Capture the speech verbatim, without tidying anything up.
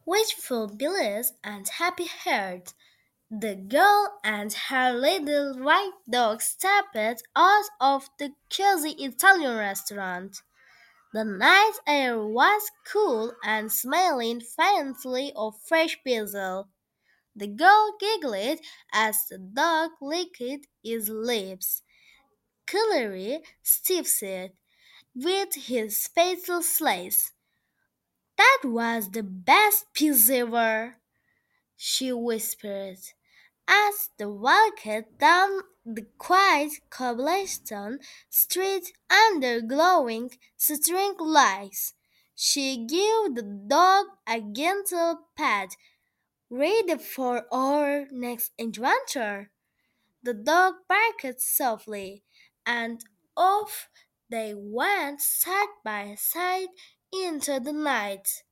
with full bellies and happy hearts. The girl and her little white dog stepped out of the cozy Italian restaurant. The night air was cool and smelling faintly of fresh basil. The girl giggled as the dog licked his lips, clearly stiff-set, with his facial slice. That was the best piece ever, she whispered, as they walked down the quiet cobblestone street under glowing string lights. She gave the dog a gentle pat, ready for our next adventure. The dog barked softly, and off they went side by side into the night.